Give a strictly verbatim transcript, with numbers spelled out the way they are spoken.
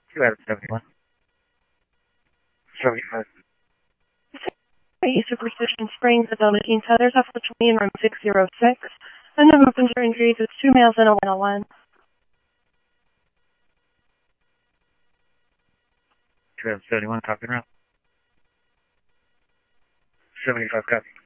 two out of seventy-one. seventy-five. Superstition Springs at Velveteen Feathers, off the twenty in room six oh six. And the movements are injuries. It's two males and a one oh one. two out of seventy-one, copy route. seventy-five, copy.